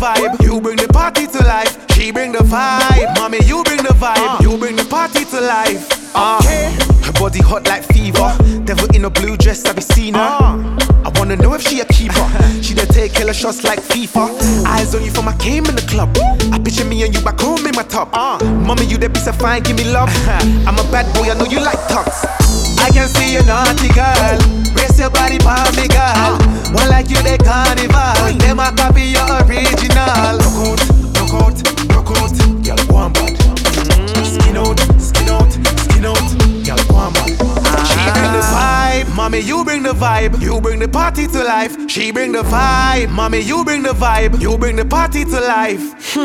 vibe. You bring the party to life. She bring the vibe. Mommy, you bring the vibe. You bring the party to life. Okay. Her body hot like fever. Devil in a blue dress, have you seen her? I wanna know if she a keeper. She done take killer shots like FIFA. Eyes on you from I came in the club. I picture me and you back home in my top. Mommy, you that piece of fine, give me love. I'm a bad boy, I know you like talks. I can see you naughty girl. Brace your body for me, girl. One like you, they carnival. Them a copy your original. Rock out, girl, go on bad. Skin out, girl, go on bad. She bring the vibe, mommy, you bring the vibe. You bring the party to life. She bring the vibe, mommy, you bring the vibe. You bring the party to life.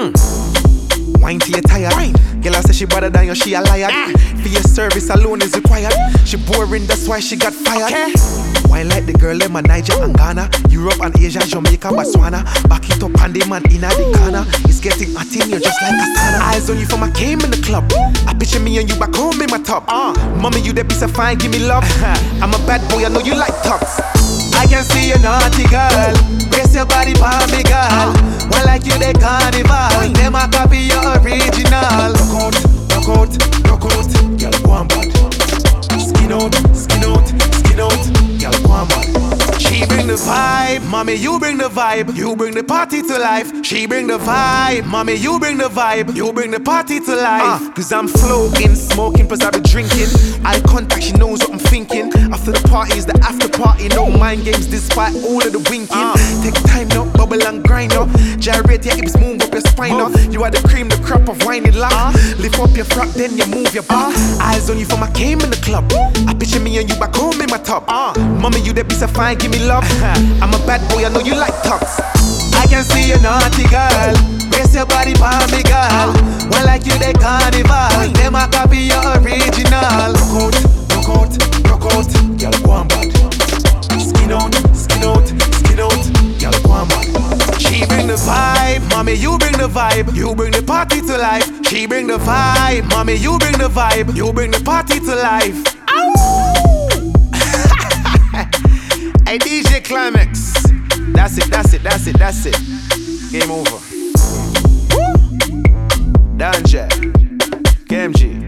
Wine till you tired. Girl, I say she better than you, she a liar. For your service alone is required. She boring, that's why she got fired. Wine like the girl in my Niger and Ghana, Europe and Asia, Jamaica, Botswana. Back it up and the man in the corner. It's getting hot in here just like a sauna. Eyes on you from I came in the club. I picture me and you back home in my top. Mommy, you that piece of fine, give me love. I'm a bad boy, I know you like talks. I can see you naughty girl. Brace your body for me, girl. One like you, they carnival. Them a copy your original. Rock out, girl, go on bad. Skin out, girl, go on bad. She bring the vibe, mommy, you bring the vibe. You bring the party to life. She bring the vibe, mommy, you bring the vibe. You bring the party to life. Cause I'm floating, smoking, plus I be drinking. Eye contact, she knows what I'm thinking. After the party is the after party. No mind games despite all of the winking. Take time now, bubble and grind now. Gyrate your hips, move up your spine now. You are the cream, the crop of whining lock. Lift up your front, then you move your back. Eyes on you from I came in the club. I picture me and you back home in my top. Mommy, you that piece of fine, give me love. I'm a bad boy, I know you like talks. I can see you naughty girl. Brace your body for me, girl. One like you, they carnival. Them a copy your original. Rock out, girl, go on bad. Skin out, girl, go on bad. She bring the vibe, mommy, you bring the vibe. You bring the party to life. She bring the vibe, mommy, you bring the vibe. You bring the party to life. Hey DJ Climax. That's it. Game over. Danger. KMG.